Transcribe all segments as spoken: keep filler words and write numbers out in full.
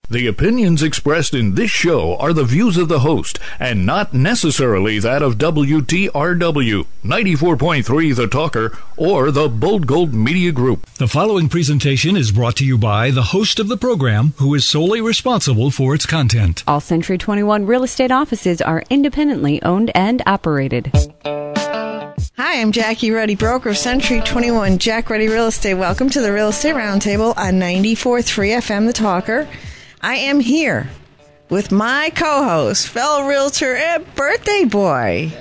The opinions expressed in this show are the views of the host and not necessarily that of W T R W, ninety-four point three The Talker, or the Bold Gold Media Group. The following presentation is brought to you by the host of the program, who is solely responsible for its content. All Century twenty-one real estate offices are independently owned and operated. Hi, I'm Jackie Ruddy, broker of Century twenty-one Jack Ruddy Real Estate. Welcome to the Real Estate Roundtable on ninety-four point three F M The Talker. I am here with my co-host, fellow realtor and birthday boy.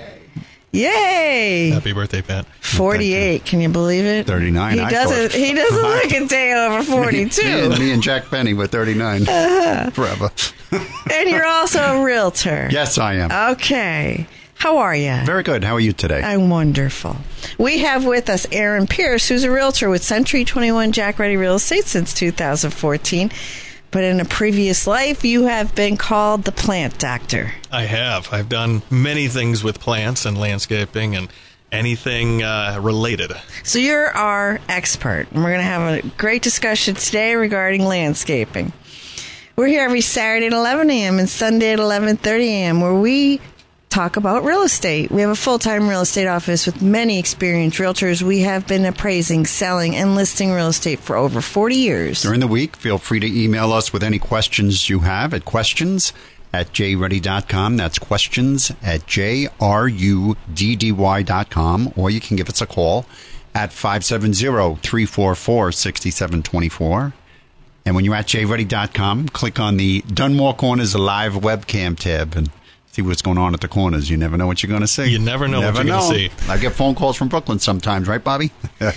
Yay! Happy birthday, Pat. forty-eight. Can you believe it? thirty-nine. He I doesn't. thought. He doesn't look a day over forty-two. me, and, me and Jack Benny were thirty-nine. Uh-huh. Forever. And you're also a realtor. Yes, I am. Okay. How are you? Very good. How are you today? I'm wonderful. We have with us Aaron Pierce, who's a realtor with Century twenty-one Jack Ruddy Real Estate since two thousand fourteen. But in a previous life, you have been called the plant doctor. I have. I've done many things with plants and landscaping and anything uh, related. So you're our expert, and we're going to have a great discussion today regarding landscaping. We're here every Saturday at eleven a.m. and Sunday at eleven thirty a.m. where we talk about real estate. We have a full-time real estate office with many experienced realtors. We have been appraising, selling, and listing real estate for over forty years. During the week, feel free to email us with any questions you have at questions at j ruddy dot com. That's questions at j r u d d y dot com. Or you can give us a call at five seven zero, three four four, six seven two four. And when you're at j ruddy dot com, click on the Dunmore Corners Live webcam tab and see what's going on at the corners. You never know what you're going to see. You never know never what you're going to see. I get phone calls from Brooklyn sometimes, right, Bobby?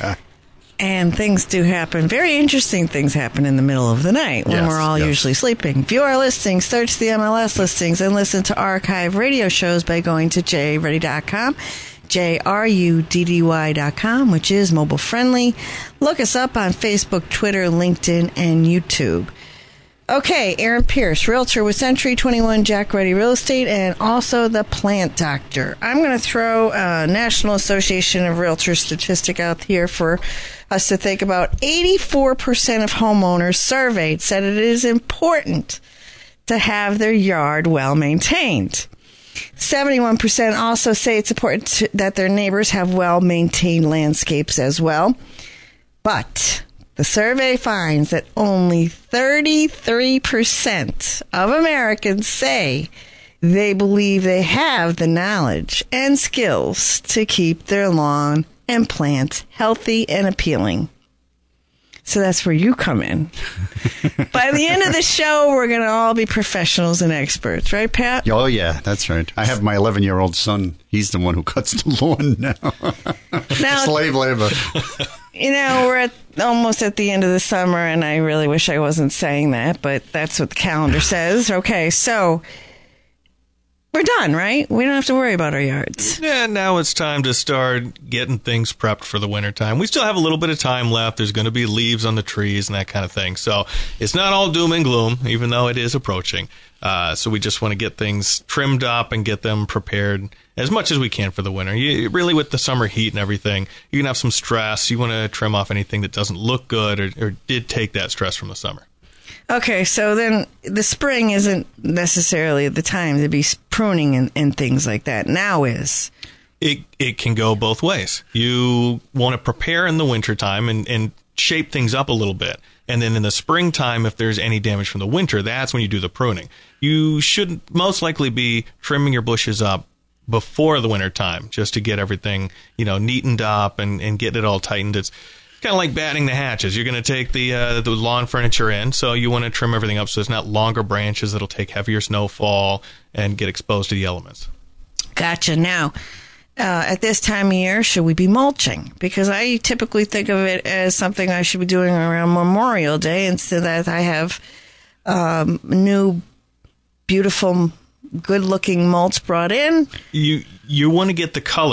And things do happen. Very interesting things happen in the middle of the night when yes, we're all yes. usually sleeping. View our listings, search the M L S listings, and listen to archive radio shows by going to j ruddy dot com, j r u d d y dot com, which is mobile friendly. Look us up on Facebook, Twitter, LinkedIn, and YouTube. Okay, Aaron Pierce, realtor with Century twenty-one Jack Ruddy Real Estate, and also the plant doctor. I'm going to throw a National Association of Realtors statistic out here for us to think about. eighty-four percent of homeowners surveyed said it is important to have their yard well maintained. seventy-one percent also say it's important to, that their neighbors have well maintained landscapes as well. But the survey finds that only thirty-three percent of Americans say they believe they have the knowledge and skills to keep their lawn and plants healthy and appealing. So that's where you come in. By the end of the show, we're going to all be professionals and experts. Right, Pat? Oh, yeah, that's right. I have my eleven-year-old son. He's the one who cuts the lawn now. Now slave labor. You know, we're at, almost at the end of the summer, and I really wish I wasn't saying that, but that's what the calendar says. Okay, so we're done, right? We don't have to worry about our yards. Yeah, now it's time to start getting things prepped for the wintertime. We still have a little bit of time left. There's going to be leaves on the trees and that kind of thing. So it's not all doom and gloom, even though it is approaching. Uh, so we just want to get things trimmed up and get them prepared as much as we can for the winter. You, really, with the summer heat and everything, you can have some stress. You want to trim off anything that doesn't look good or, or did take that stress from the summer. Okay, so then the spring isn't necessarily the time to be pruning and, and things like that. Now is. It it can go both ways. You want to prepare in the wintertime and, and shape things up a little bit. And then in the springtime, if there's any damage from the winter, that's when you do the pruning. You should most likely be trimming your bushes up before the winter time just to get everything, you know, neatened up and, and get it all tightened. It's kind of like batting the hatches. You're going to take the uh, the lawn furniture in, so you want to trim everything up so it's not longer branches that'll take heavier snowfall and get exposed to the elements. Gotcha. Now, uh, at this time of year, should we be mulching? Because I typically think of it as something I should be doing around Memorial Day, instead that I have um, new, beautiful, good-looking mulch brought in. You you want to get the color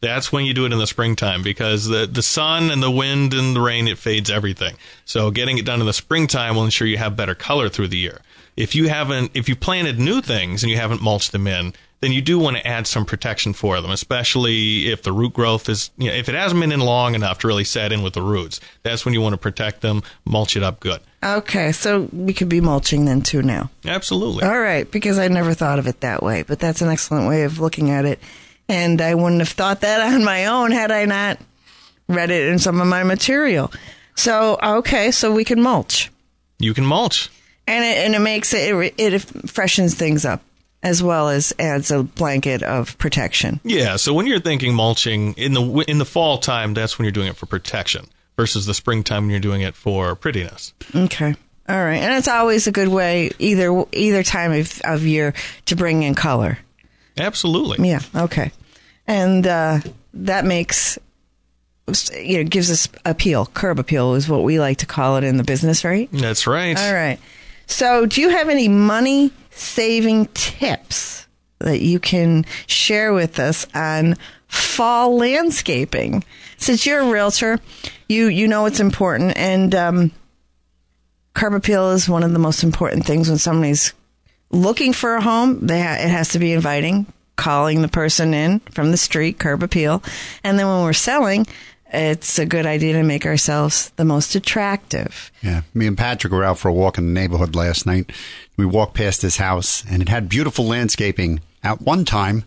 That's when you do it in the springtime, because the, the sun and the wind and the rain, it fades everything. So getting it done in the springtime will ensure you have better color through the year. If you haven't, if you planted new things and you haven't mulched them in, then you do want to add some protection for them, especially if the root growth is, you know, if it hasn't been in long enough to really set in with the roots. That's when you want to protect them, mulch it up good. Okay, so we could be mulching then too now. Absolutely. All right, because I never thought of it that way, but that's an excellent way of looking at it. And I wouldn't have thought that on my own had I not read it in some of my material. So, okay, so we can mulch. You can mulch. And it, and it makes it, it, it freshens things up, as well as adds a blanket of protection. Yeah, so when you're thinking mulching, in the in the fall time, that's when you're doing it for protection, versus the springtime when you're doing it for prettiness. Okay. All right. And it's always a good way, either either time of, of year, to bring in color. Absolutely. Yeah, okay. And uh, that makes, you know, gives us appeal. Curb appeal is what we like to call it in the business, right? That's right. All right. So do you have any money-saving tips that you can share with us on fall landscaping? Since you're a realtor, you, you know it's important, and um, curb appeal is one of the most important things when somebody's looking for a home. They ha- it has to be inviting, calling the person in from the street, curb appeal. And then when we're selling, it's a good idea to make ourselves the most attractive. Yeah. Me and Patrick were out for a walk in the neighborhood last night. We walked past his house, and it had beautiful landscaping at one time.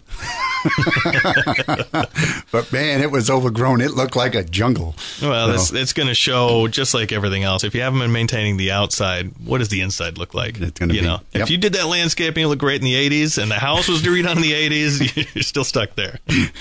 But, man, it was overgrown. It looked like a jungle. Well, so, it's, it's going to show, just like everything else. If you haven't been maintaining the outside, what does the inside look like? It's going to you be. know, Yep. If you did that landscaping, it looked great in the eighties, and the house was redone in the eighties, you're still stuck there.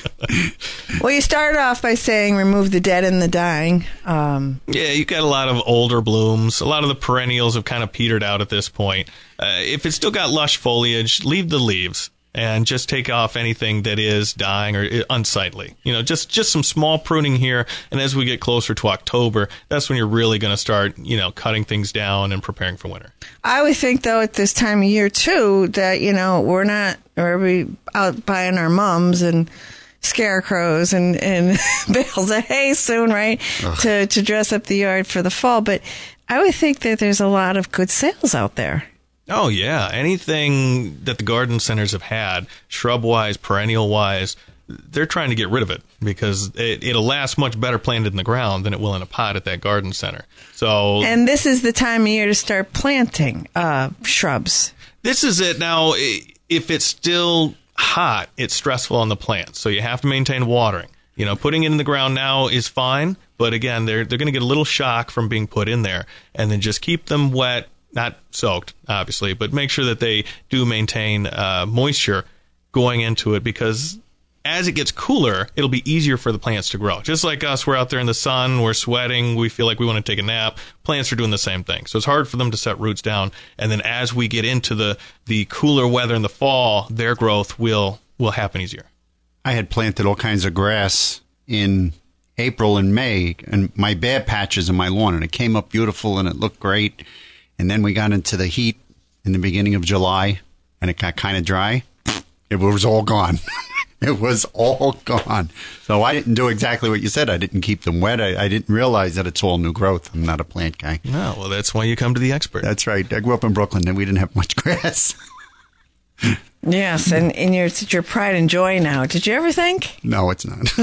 Well, you started off by saying remove the dead and the dying. Um, Yeah, you got a lot of older blooms. A lot of the perennials have kind of petered out at this point. Uh, if it's still got lush foliage, leave the leaves and just take off anything that is dying or unsightly. You know, just, just some small pruning here. And as we get closer to October, that's when you're really going to start, you know, cutting things down and preparing for winter. I would think, though, at this time of year, too, that, you know, we're not, or we out buying our mums and scarecrows and, and bales of hay soon, right, to, to dress up the yard for the fall. But I would think that there's a lot of good sales out there. Oh, yeah. Anything that the garden centers have had, shrub-wise, perennial-wise, they're trying to get rid of it because it, it'll last much better planted in the ground than it will in a pot at that garden center. So, And this is the time of year to start planting uh, shrubs. This is it. Now, if it's still hot, it's stressful on the plants, so you have to maintain watering. You know, putting it in the ground now is fine, but again, they're they're going to get a little shock from being put in there, and then just keep them wet. Not soaked, obviously, but make sure that they do maintain uh, moisture going into it, because as it gets cooler, it'll be easier for the plants to grow. Just like us, we're out there in the sun, we're sweating, we feel like we want to take a nap. Plants are doing the same thing. So it's hard for them to set roots down. And then as we get into the, the cooler weather in the fall, their growth will, will happen easier. I had planted all kinds of grass in April and May, and my bare patches in my lawn, and it came up beautiful and it looked great. And then we got into the heat in the beginning of July, and it got kind of dry. It was all gone. It was all gone. So I didn't do exactly what you said. I didn't keep them wet. I, I didn't realize that it's all new growth. I'm not a plant guy. No, well, that's why you come to the expert. That's right. I grew up in Brooklyn, and we didn't have much grass. Yes, and, and your, it's your pride and joy now. Did you ever think? No, it's not.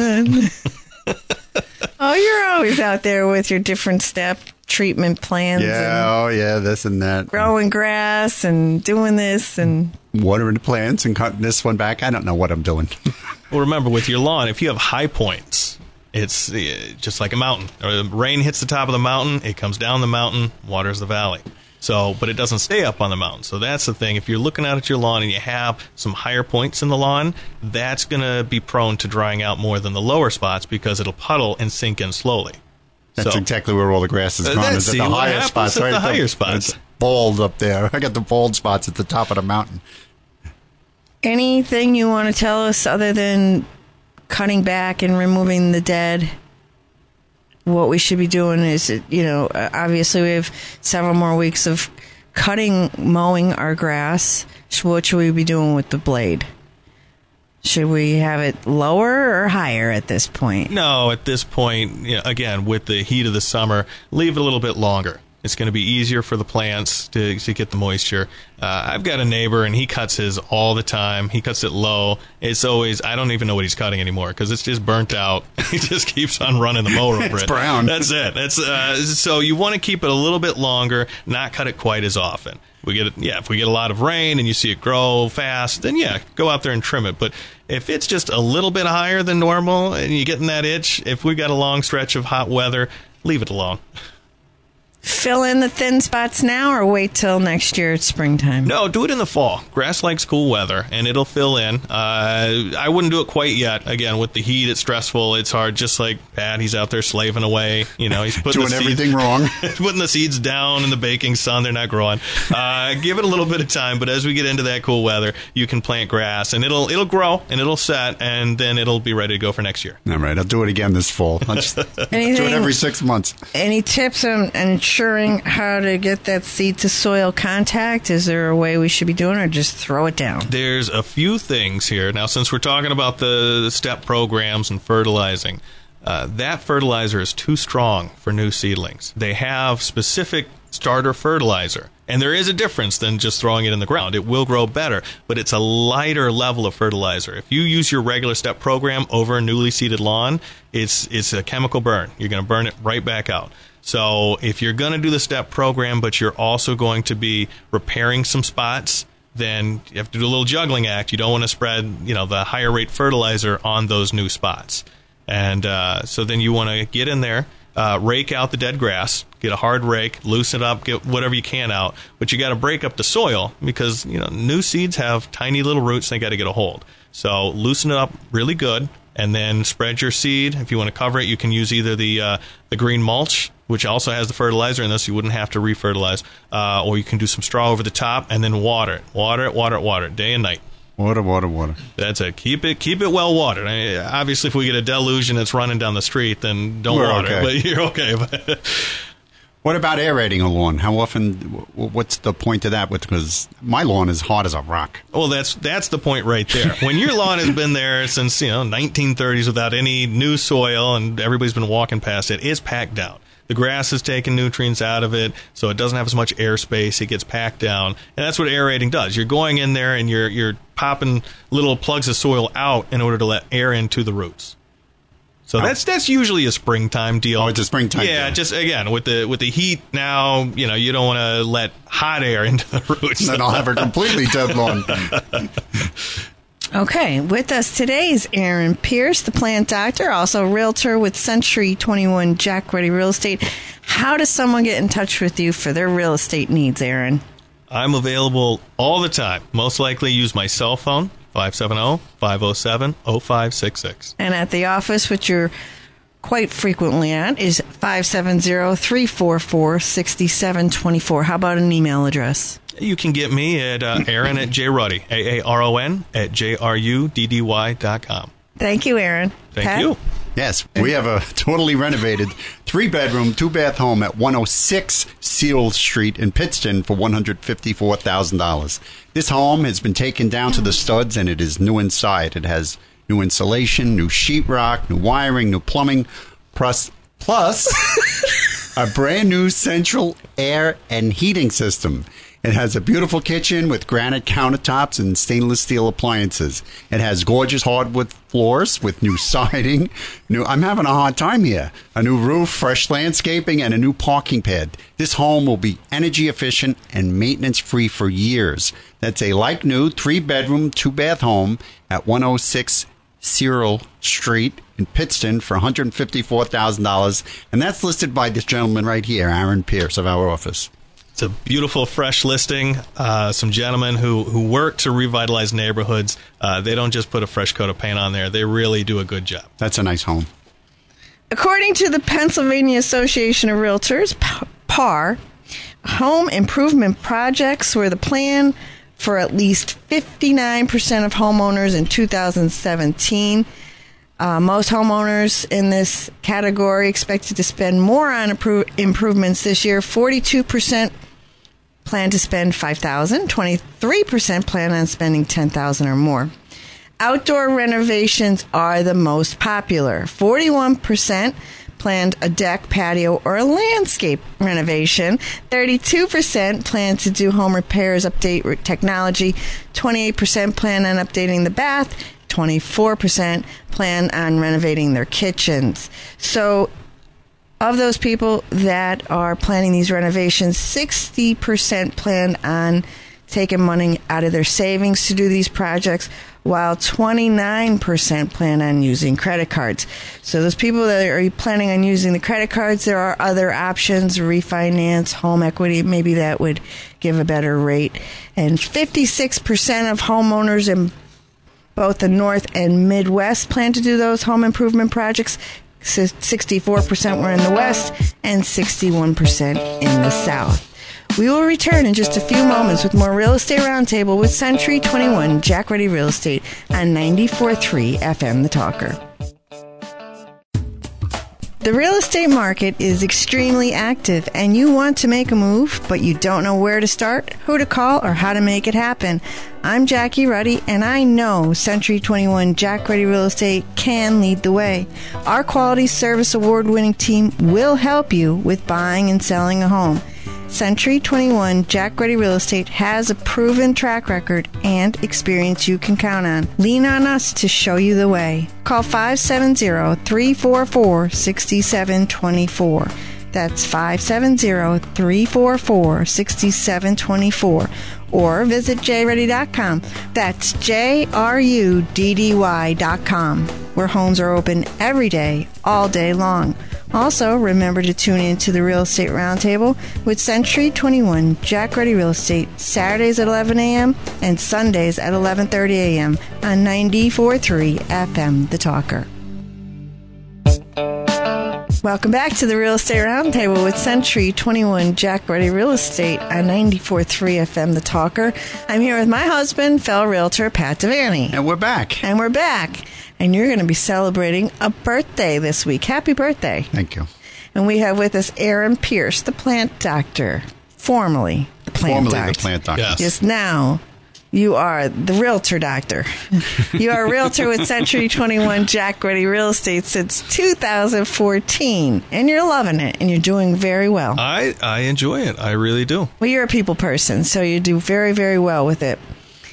Oh, you're always out there with your different step treatment plans. Yeah, oh yeah, this and that. Growing grass and doing this and watering the plants and cutting this one back. I don't know what I'm doing. Well, remember, with your lawn, if you have high points, it's uh, just like a mountain. Or the rain hits the top of the mountain, it comes down the mountain, waters the valley. So, but it doesn't stay up on the mountain. So that's the thing. If you're looking out at your lawn and you have some higher points in the lawn, that's going to be prone to drying out more than the lower spots because it'll puddle and sink in slowly. That's so, exactly where all the grass is Uh, gone. that's Is at see, the what higher happens spots, at right? the higher spots. It's bald up there. I got the bald spots at the top of the mountain. anything you want to tell us other than cutting back and removing the dead? What we should be doing is, you know, obviously we have several more weeks of cutting, mowing our grass. What should we be doing with the blade? Should we have it lower or higher at this point? No, at this point, you know, again, with the heat of the summer, leave it a little bit longer. It's going to be easier for the plants to, to get the moisture. Uh, I've got a neighbor, and he cuts his all the time. He cuts it low. It's always, I don't even know what he's cutting anymore because it's just burnt out. He just keeps on running the mower over It's it. brown. That's it. That's uh, so you want to keep it a little bit longer, not cut it quite as often. We get it, yeah. If we get a lot of rain and you see it grow fast, then yeah, go out there and trim it. But if it's just a little bit higher than normal and you're getting that itch, if we got a long stretch of hot weather, leave it alone. Fill in the thin spots now or wait till next year it's springtime? No, do it in the fall. Grass likes cool weather, and it'll fill in. Uh, I wouldn't do it quite yet. Again, with the heat, it's stressful. It's hard. Just like Pat, he's out there slaving away. You know, he's putting Doing the everything seeds, wrong. putting the seeds down in the baking sun. They're not growing. Uh, give it a little bit of time, but as we get into that cool weather, you can plant grass, and it'll it'll grow, and it'll set, and then it'll be ready to go for next year. All right, I'll do it again this fall. I'll just do Anything, it every six months. Any tips on ensuring how to get that seed to soil contact? Is there a way we should be doing it, or just throw it down? There's a few things here. Now, since we're talking about the step programs and fertilizing, uh, that fertilizer is too strong for new seedlings. They have specific starter fertilizer, and there is a difference than just throwing it in the ground. It will grow better, but it's a lighter level of fertilizer. If you use your regular step program over a newly seeded lawn, it's it's a chemical burn. You're going to burn it right back out. So if you're going to do the step program, but you're also going to be repairing some spots, then you have to do a little juggling act. You don't want to spread, you know, the higher rate fertilizer on those new spots. And uh, so then you want to get in there, uh, rake out the dead grass, get a hard rake, loosen it up, get whatever you can out. But you got to break up the soil because, you know, new seeds have tiny little roots and they got to get a hold. So loosen it up really good, and then spread your seed. If you want to cover it, you can use either the uh, the green mulch, which also has the fertilizer in this, you wouldn't have to refertilize, uh, or you can do some straw over the top and then water it, water it, water it, water it, day and night. Water, water, water. That's it. Keep it, keep it well watered. I mean, obviously, if we get a deluge and it's running down the street, then don't We're water okay. it. But you're okay. But What about aerating a lawn? How often? What's the point of that? Because my lawn is hard as a rock. well, that's that's the point right there. When your lawn has been there since you know nineteen thirties without any new soil, and everybody's been walking past it, it's packed down. The grass is taking nutrients out of it, so it doesn't have as much airspace. It gets packed down, and that's what aerating does. You're going in there and you're you're popping little plugs of soil out in order to let air into the roots. So Oh. that's that's usually a springtime deal. Oh, it's a springtime Yeah, deal. just again with the with the heat now, you know, you don't want to let hot air into the roots. Then I'll have a completely dead lawn. Okay, with us today is Aaron Pierce, the plant doctor, also realtor with Century twenty-one Jack Ready Real Estate. How does someone get in touch with you for their real estate needs, Aaron? I'm available all the time. Most likely use my cell phone, five seven zero, five zero seven, zero five six six. And at the office, which you're quite frequently at, is five seven zero, three four four, six seven two four. How about an email address? You can get me at uh, Aaron at jruddy, A A R O N, at J R U D D Y dot com. Thank you, Aaron. Thank Pat? you. Yes, we have a totally renovated three-bedroom, two-bath home at one oh six Seal Street in Pittston for one hundred fifty-four thousand dollars. This home has been taken down to the studs, and it is new inside. It has new insulation, new sheetrock, new wiring, new plumbing, plus, plus a brand-new central air and heating system. It has a beautiful kitchen with granite countertops and stainless steel appliances. It has gorgeous hardwood floors with new siding. New, I'm having a hard time here. A new roof, fresh landscaping, and a new parking pad. This home will be energy efficient and maintenance free for years. That's a like new three-bedroom, two-bath home at one oh six Cyril Street in Pittston for one hundred fifty-four thousand dollars. And that's listed by this gentleman right here, Aaron Pierce of our office. It's a beautiful, fresh listing. Uh, some gentlemen who, who work to revitalize neighborhoods. Uh, they don't just put a fresh coat of paint on there. They really do a good job. That's a nice home. According to the Pennsylvania Association of Realtors, P- P A R, home improvement projects were the plan for at least fifty-nine percent of homeowners in two thousand seventeen. Uh, most homeowners in this category expected to spend more on appro- improvements this year. forty-two percent plan to spend five thousand dollars. twenty-three percent plan on spending ten thousand dollars or more. Outdoor renovations are the most popular. forty-one percent planned a deck, patio, or a landscape renovation. thirty-two percent plan to do home repairs, update technology. twenty-eight percent plan on updating the bath. twenty-four percent plan on renovating their kitchens. So of those people that are planning these renovations, sixty percent plan on taking money out of their savings to do these projects, while twenty-nine percent plan on using credit cards. So those people that are planning on using the credit cards, there are other options, refinance, home equity, maybe that would give a better rate. And fifty-six percent of homeowners in both the North and Midwest plan to do those home improvement projects. sixty-four percent were in the West and sixty-one percent in the South. We will return in just a few moments with more Real Estate Roundtable with Century twenty-one Jack Ready Real Estate on ninety-four point three F M The Talker. The real estate market is extremely active, and you want to make a move, but you don't know where to start, who to call, or how to make it happen. I'm Jackie Ruddy, and I know Century twenty-one Jack Ready Real Estate can lead the way. Our quality service award-winning team will help you with buying and selling a home. Century twenty-one Jack Ready Real Estate has a proven track record and experience you can count on. Lean on us to show you the way. Call five seven zero, three four four, six seven two four. That's five seven zero, three four four, six seven two four. Or visit j ready dot com. That's J R U D D Y dot com, where homes are open every day, all day long. Also, remember to tune in to the Real Estate Roundtable with Century twenty-one Jack Ready Real Estate, Saturdays at eleven a.m. and Sundays at eleven thirty a.m. on ninety-four point three F M The Talker. Welcome back to the Real Estate Roundtable with Century twenty-one Jack Ready Real Estate on ninety-four point three F M The Talker. I'm here with my husband, fellow realtor, Pat Devaney. And we're back. And we're back. And you're going to be celebrating a birthday this week. Happy birthday. Thank you. And we have with us Aaron Pierce, the plant doctor, formerly the plant formerly doctor. the plant doctor. Yes. Yes, now you are the realtor doctor. You are a realtor with Century twenty-one Jack Ready Real Estate since two thousand fourteen. And you're loving it, and you're doing very well. I, I enjoy it. I really do. Well, you're a people person, so you do very, very well with it.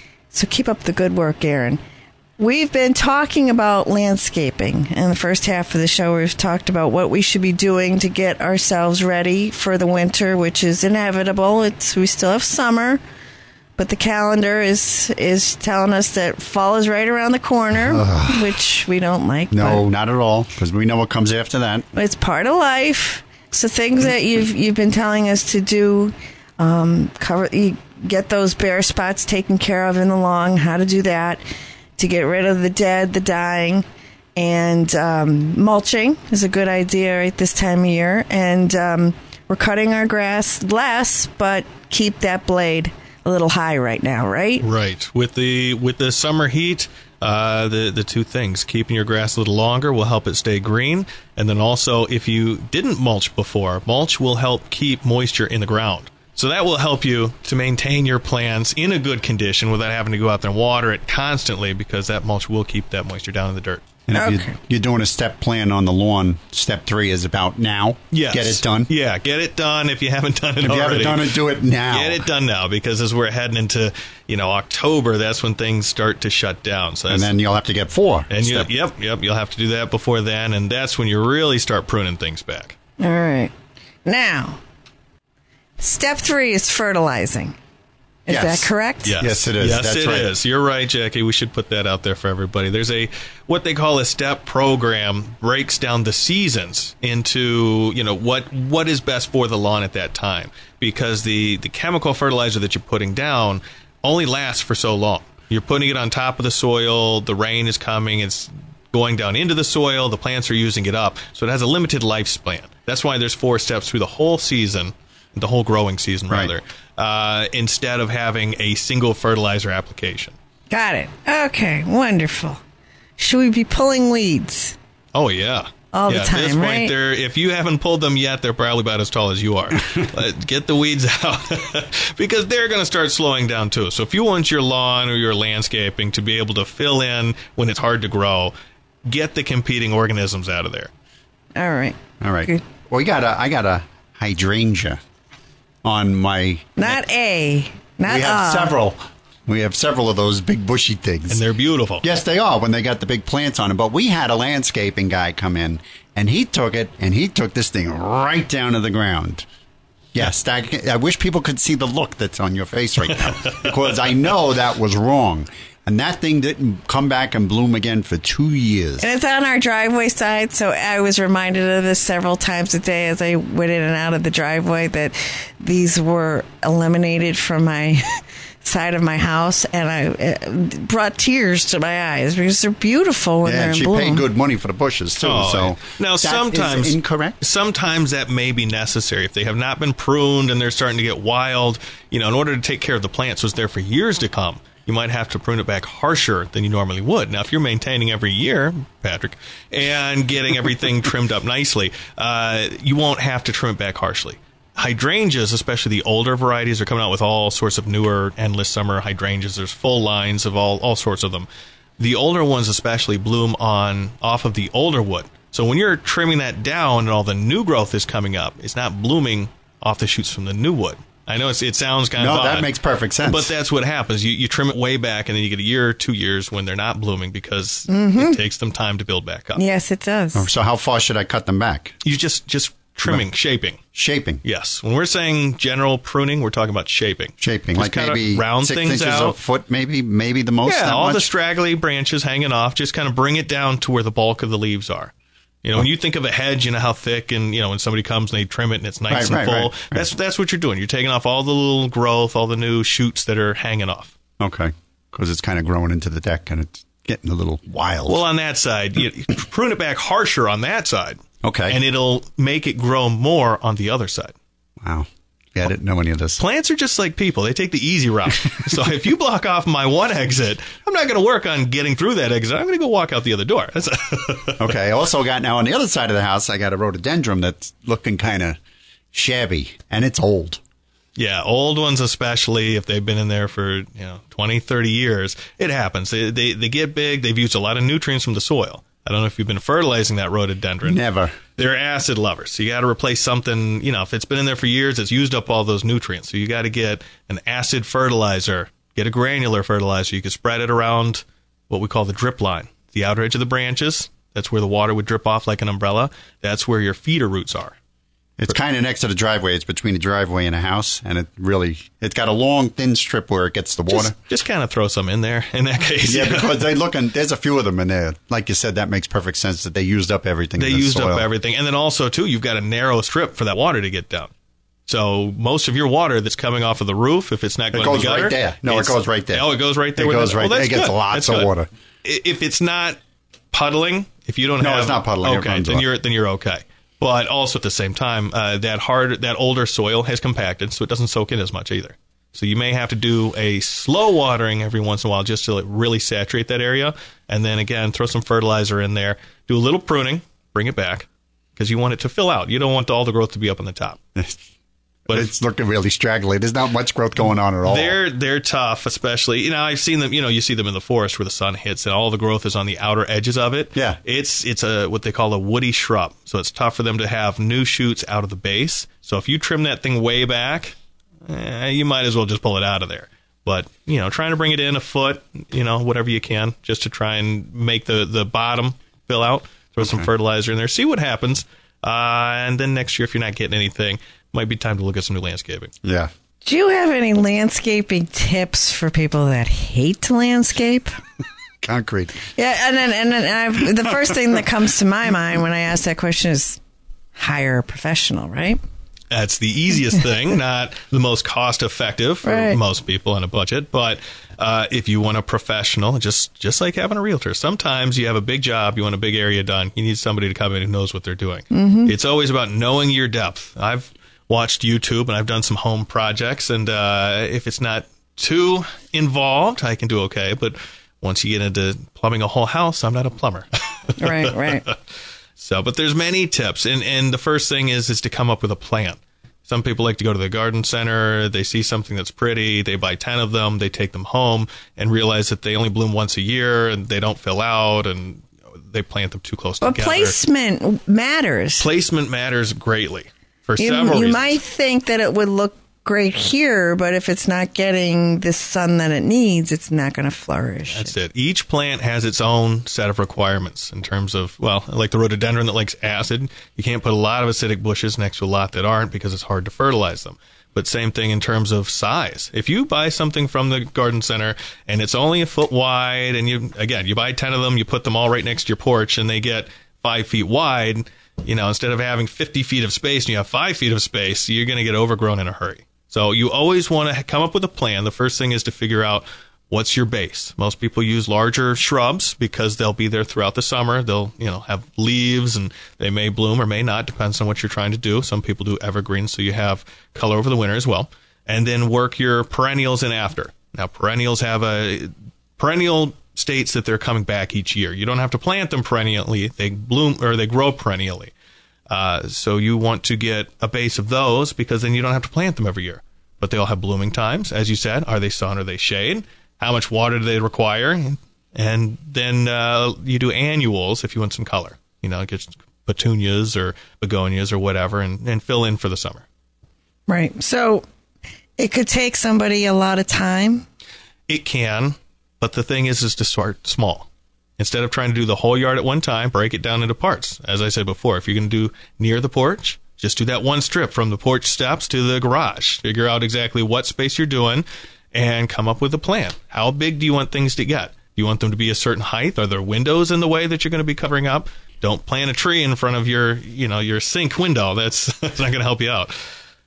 So keep up the good work, Aaron. We've been talking about landscaping. In the first half of the show, we've talked about what we should be doing to get ourselves ready for the winter, which is inevitable. It's we still have summer, but the calendar is is telling us that fall is right around the corner, Ugh. which we don't like. No, not at all, because we know what comes after that. It's part of life. So things that you've you've been telling us to do, um, cover, you get those bare spots taken care of in the lawn. How to do that. To get rid of the dead, the dying, and um, mulching is a good idea right this time of year. And um, we're cutting our grass less, but keep that blade a little high right now, right? Right. With the with the summer heat, uh, the the two things: keeping your grass a little longer will help it stay green, and then also if you didn't mulch before, mulch will help keep moisture in the ground. So that will help you to maintain your plants in a good condition without having to go out there and water it constantly, because that mulch will keep that moisture down in the dirt. And if Okay. you're, you're doing a step plan on the lawn, step three is about now. Yes. Get it done. Yeah, get it done if you haven't done it If you already. haven't done it, do it now. Get it done now, because as we're heading into, you know, October, that's when things start to shut down. So And that's, then you'll have to get four. and you, Step- yep, yep, you'll have to do that before then, and that's when you really start pruning things back. All right. Now, step three is fertilizing. Is Yes. that correct? Yes, Yes, it is. Yes, That's it right. is. You're right, Jackie. We should put that out there for everybody. There's a what they call a step program, breaks down the seasons into, you know, what what is best for the lawn at that time, because the the chemical fertilizer that you're putting down only lasts for so long. You're putting it on top of the soil. The rain is coming. It's going down into the soil. The plants are using it up, so it has a limited lifespan. That's why there's four steps through the whole season. The whole growing season, Right. rather, uh, instead of having a single fertilizer application. Got it. Okay, wonderful. Should we be pulling weeds? Oh, yeah. all yeah, the time, at this point, right? they're, if you haven't pulled them yet, they're probably about as tall as you are. uh, get the weeds out because they're going to start slowing down too. So if you want your lawn or your landscaping to be able to fill in when it's hard to grow, get the competing organisms out of there. All right. All right. Good. Well, we got a, I got a hydrangea on my... Not a. Not we have a. several. We have several of those big bushy things. And they're beautiful. Yes, they are when they got the big plants on them. But we had a landscaping guy come in, and he took it, and he took this thing right down to the ground. Yes, that, I wish people could see the look that's on your face right now, because I know that was wrong. And that thing didn't come back and bloom again for two years. And it's on our driveway side, so I was reminded of this several times a day as I went in and out of the driveway that these were eliminated from my side of my house, and I it brought tears to my eyes because they're beautiful when yeah, they're in she bloom. paid good money for the bushes too. Oh, so now that sometimes is incorrect. Sometimes that may be necessary if they have not been pruned and they're starting to get wild. You know, in order to take care of the plants was there for years to come. You might have to prune it back harsher than you normally would. Now, if you're maintaining every year, Patrick, and getting everything trimmed up nicely, uh, you won't have to trim it back harshly. Hydrangeas, especially the older varieties, are coming out with all sorts of newer endless summer hydrangeas. There's full lines of all, all sorts of them. The older ones especially bloom on off of the older wood. So when you're trimming that down and all the new growth is coming up, it's not blooming off the shoots from the new wood. I know it's, it sounds kind no, of odd. No, that makes perfect sense. But that's what happens. You, you trim it way back, and then you get a year or two years when they're not blooming because Mm-hmm. it takes them time to build back up. Yes, it does. So how far should I cut them back? You just just trimming, Right. shaping. Shaping. Yes. When we're saying general pruning, we're talking about shaping. Shaping, Just like kinda maybe round six things inches out. a foot, maybe, maybe the most. Yeah, that all much? the straggly branches hanging off. Just kind of bring it down to where the bulk of the leaves are. You know, when you think of a hedge, you know how thick, and you know when somebody comes and they trim it and it's nice Right, and right, full. right, right. That's that's what you're doing. You're taking off all the little growth, all the new shoots that are hanging off. Okay, because it's kind of growing into the deck and it's getting a little wild. Well, on that side, you prune it back harsher on that side. Okay. And it'll make it grow more on the other side. Wow. Yeah, I didn't know any of this. Plants are just like people. They take the easy route. So if you block off my one exit, I'm not going to work on getting through that exit. I'm going to go walk out the other door. That's Okay. I also got now on the other side of the house, I got a rhododendron that's looking kind of shabby, and it's old. Yeah, old ones especially, if they've been in there for, you know, twenty, thirty years, it happens. They, they, they get big. They've used a lot of nutrients from the soil. I don't know if you've been fertilizing that rhododendron. Never. They're acid lovers. So you got to replace something, you know, if it's been in there for years, it's used up all those nutrients. So you got to get an acid fertilizer, get a granular fertilizer. You can spread it around what we call the drip line, the outer edge of the branches. That's where the water would drip off like an umbrella. That's where your feeder roots are. It's kind of next to the driveway. It's between a driveway and a house, and it really, it's got a long, thin strip where it gets the water. Just, just kind of throw some in there in that case. Yeah, because they look, and there's a few of them in there. Like you said, that makes perfect sense that they used up everything. They in the used soil. up everything. And then also, too, you've got a narrow strip for that water to get down. So most of your water that's coming off of the roof, if it's not going It goes to the gutter, right there. No, it it's- goes right there. Oh, it goes right there. It where goes the- right well, there. that's It gets good. lots That's of good. water. I- If it's not puddling, if you don't No, have... it's not puddling. It Okay, runs then off. you're, then you're okay. But also at the same time, uh, that hard, that older soil has compacted, so it doesn't soak in as much either. So you may have to do a slow watering every once in a while just to really saturate that area. And then again, throw some fertilizer in there. Do a little pruning, bring it back, because you want it to fill out. You don't want all the growth to be up on the top. But it's looking really straggly. There's not much growth going on at all. They're they're tough, especially, you know, I've seen them, you know, you see them in the forest where the sun hits and all the growth is on the outer edges of it. Yeah. It's it's a what they call a woody shrub. So it's tough for them to have new shoots out of the base. So if you trim that thing way back, eh, you might as well just pull it out of there. But, you know, trying to bring it in a foot, you know, whatever you can, just to try and make the, the bottom fill out. Throw Okay. some fertilizer in there. See what happens. Uh, and then next year, if you're not getting anything, might be time to look at some new landscaping. Yeah. Do you have any landscaping tips for people that hate to landscape? Concrete. Yeah, and then and then and I've, the first thing that comes to my mind when I ask that question is hire a professional, right? That's the easiest thing, not the most cost effective for Right. most people on a budget. But uh, if you want a professional, just just like having a realtor, sometimes you have a big job, you want a big area done, you need somebody to come in who knows what they're doing. Mm-hmm. It's always about knowing your depth. I've watched YouTube and I've done some home projects, and uh, if it's not too involved, I can do okay. But once you get into plumbing a whole house, I'm not a plumber. Right, right. So, but there's many tips. And, and the first thing is, is to come up with a plan. Some people like to go to the garden center. They see something that's pretty. They buy ten of them. They take them home and realize that they only bloom once a year and they don't fill out and they plant them too close but together. But placement matters. Placement matters greatly for you, several you reasons. You might think that it would look great here, but if it's not getting the sun that it needs, it's not going to flourish. That's it. Each plant has its own set of requirements in terms of, well, like the rhododendron that likes acid. You can't put a lot of acidic bushes next to a lot that aren't because it's hard to fertilize them. But same thing in terms of size. If you buy something from the garden center and it's only a foot wide, and you, again, you buy ten of them, you put them all right next to your porch, and they get five feet wide, you know, instead of having fifty feet of space and you have five feet of space, you're going to get overgrown in a hurry. So you always want to come up with a plan. The first thing is to figure out what's your base. Most people use larger shrubs because they'll be there throughout the summer. They'll, you know, have leaves and they may bloom or may not, depends on what you're trying to do. Some people do evergreens, so you have color over the winter as well. And then work your perennials in after. Now, perennials have a perennial states that they're coming back each year. You don't have to plant them perennially. They bloom or they grow perennially. Uh, so you want to get a base of those because then you don't have to plant them every year. But they all have blooming times, as you said. Are they sun? Are they shade? How much water do they require? And then uh, you do annuals if you want some color. You know, get petunias or begonias or whatever and, and fill in for the summer. Right. So it could take somebody a lot of time. It can. But the thing is, is to start small. Instead of trying to do the whole yard at one time, break it down into parts. As I said before, if you're going to do near the porch, just do that one strip from the porch steps to the garage. Figure out exactly what space you're doing and come up with a plan. How big do you want things to get? Do you want them to be a certain height? Are there windows in the way that you're going to be covering up? Don't plant a tree in front of your, you know, your sink window. That's, that's not going to help you out.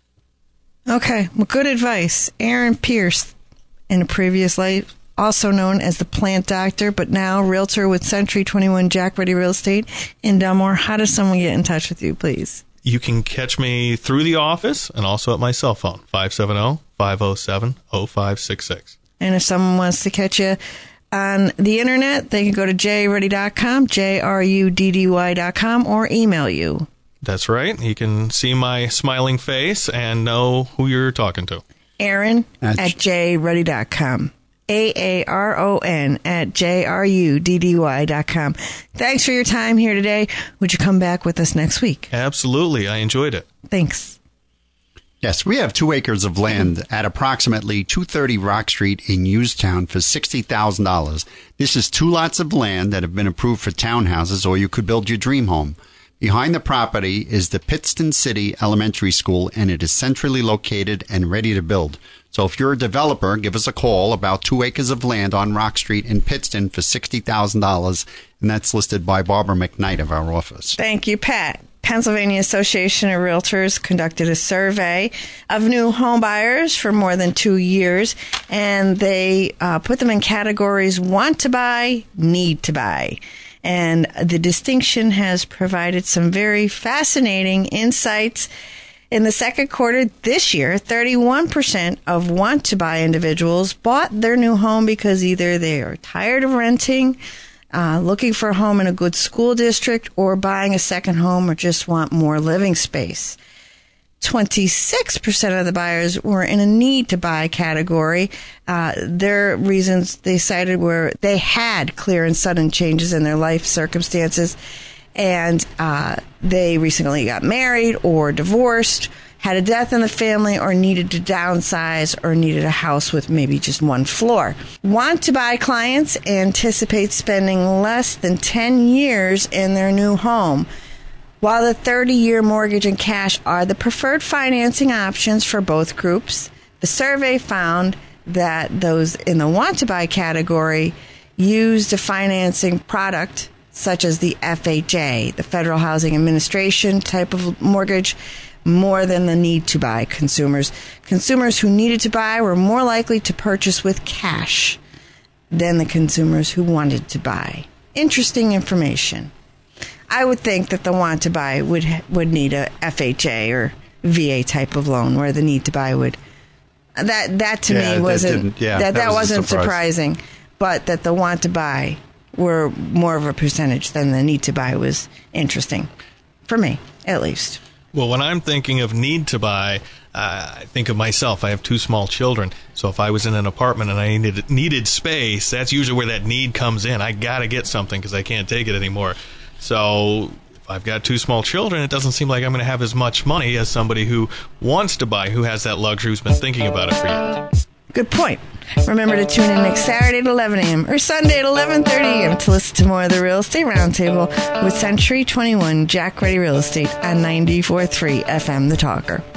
Okay. Well, good advice. Aaron Pierce, in a previous life, also known as the plant doctor, but now realtor with Century twenty-one Jack Ready Real Estate in Delmore. How does someone get in touch with you, please? You can catch me through the office and also at my cell phone, five seven zero, five zero seven, zero five six six. And if someone wants to catch you on the internet, they can go to j ruddy dot com, J R U D D Y dot com, or email you. That's right. You can see my smiling face and know who you're talking to. Aaron That's at j ruddy dot com. A A R O N at J R U D D Y dot com. Thanks for your time here today. Would you come back with us next week? Absolutely. I enjoyed it. Thanks. Yes, we have two acres of land at approximately two thirty Rock Street in Ustown for sixty thousand dollars. This is two lots of land that have been approved for townhouses, or you could build your dream home. Behind the property is the Pittston City Elementary School, and it is centrally located and ready to build. So if you're a developer, give us a call about two acres of land on Rock Street in Pittston for sixty thousand dollars, and that's listed by Barbara McKnight of our office. Thank you, Pat. Pennsylvania Association of Realtors conducted a survey of new home buyers for more than two years, and they uh, put them in categories want to buy, need to buy. And the distinction has provided some very fascinating insights. In the second quarter this year, thirty-one percent of want-to-buy individuals bought their new home because either they are tired of renting, uh, looking for a home in a good school district, or buying a second home or just want more living space. twenty-six percent of the buyers were in a need-to-buy category. Uh, their reasons they cited were they had clear and sudden changes in their life circumstances, and uh, they recently got married or divorced, had a death in the family, or needed to downsize, or needed a house with maybe just one floor. Want-to-buy clients anticipate spending less than ten years in their new home. While the thirty-year mortgage and cash are the preferred financing options for both groups, the survey found that those in the want-to-buy category used a financing product such as the F H A, the Federal Housing Administration type of mortgage, more than the need-to-buy consumers. Consumers who needed to buy were more likely to purchase with cash than the consumers who wanted to buy. Interesting information. I would think that the want to buy would would need a F H A or V A type of loan, where the need to buy would. That that to yeah, me wasn't that, yeah, that, that, that was wasn't surprise. surprising, but that the want to buy were more of a percentage than the need to buy was interesting. For me, at least. Well, when I'm thinking of need to buy, uh, I think of myself. I have two small children. So if I was in an apartment and I needed, needed space, that's usually where that need comes in. I got to get something because I can't take it anymore. So if I've got two small children, it doesn't seem like I'm going to have as much money as somebody who wants to buy, who has that luxury, who's been thinking about it for years. Good point. Remember to tune in next Saturday at eleven a.m. or Sunday at eleven thirty a.m. to listen to more of the Real Estate Roundtable with Century twenty-one Jack Ready Real Estate on ninety-four point three F M The Talker.